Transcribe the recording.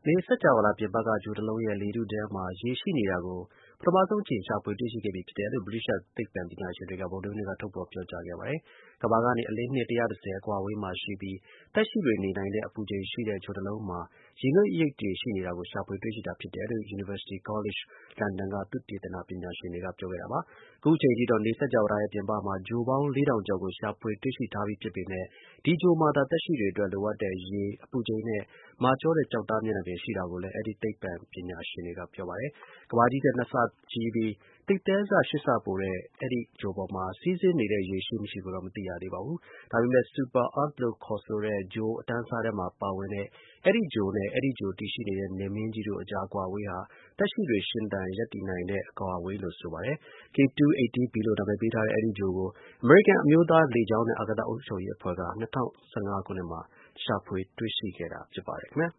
နေစကြဝဠာပြင်ပက ဂြိုဟ်တစ်လုံးရဲ့ လေထုထဲမှာ ရေရှိနေတာကို ပထမဆုံးအကြိမ် ရှာဖွေတွေ့ရှိခဲ့ပြီဖြစ်တယ်လို့ ဗြိတိသျှ သိပ္ပံပညာရှင်တွေက ဗုဒ္ဓဟူးနေ့က ထုတ်ဖော်ပြောကြားခဲ့ပါတယ်။ ကမ္ဘာကနေ အလင်းနှစ် ၁၁၀ အကွာအဝေးမှာရှိပြီး သက်ရှိတွေနေနိုင်တဲ့ အပူချိန်ရှိတဲ့ ဂြိုဟ်တစ်လုံးမှာ ရေငုပ်ရိပ်တွေရှိနေတာကို ရှာဖွေတွေ့ရှိတာဖြစ်တယ်လို့ University College London က သုတေသနပညာရှင်တွေက ပြောခဲ့တာပါ။ အခုအချိန်အထိတော့ နေစကြဝဠာရဲ့ပြင်ပမှာ ဂြိုဟ်ပေါင်း ၄,၀၀၀ ကျော်ကို ရှာဖွေတွေ့ရှိထားပြီးဖြစ်ပေမဲ့ ဒီဂြိုဟ်မှာသာ သက်ရှိတွေအတွက် လိုအပ်တဲ့ ရေ၊ အပူချိန်နဲ့ မာကျောတဲ့ ကျောက်သားမျက်နှာပြင် ရှိတာကိုလည်း အဲဒီ သိပ္ပံပညာရှင်တွေက ပြောပါတယ်။ ကမ္ဘာကြီးထက် ၂ ဆကြီးပြီး သိပ်သည်းဆ ၈ ဆပိုတဲ့ အဲဒီ ဂြိုဟ်ပေါ်မှာ စီးဆင်းနေတဲ့ ရေ ရှိမရှိကိုတော့ မသိရသေးပါဘူး။ ဒါပေမဲ့ Super-Earth လို့ ခေါ်ဆိုတဲ့ ဂြိုဟ်အတန်းအစားထဲမှာ ပါဝင်တဲ့ အဲဒီ ဂြိုဟ်နဲ့ အဲဒီ ဂြိုဟ်တည်ရှိနေတဲ့ နေမင်းကြီးတို့အကြား အကွာအဝေးဟာ သက်ရှိတွေ ရှင်သန် ရပ်တည်နိုင်တဲ့ အကွာအဝေးလို့ ဆိုပါတယ်။ K2-18b လို့ နာမည်ပေးထားတဲ့ အဲဒီ ဂြိုဟ်ကို အမေရိကန် အမျိုးသား လေကြောင်းနဲ့ အာကာသ အုပ်ချုပ်ရေးအဖွဲ့က ၂၀၁၅ ခုနှစ်မှာ ရှာဖွေတွေ့ရှိခဲ့တာ ဖြစ်ပါတယ် ခင်ဗျာ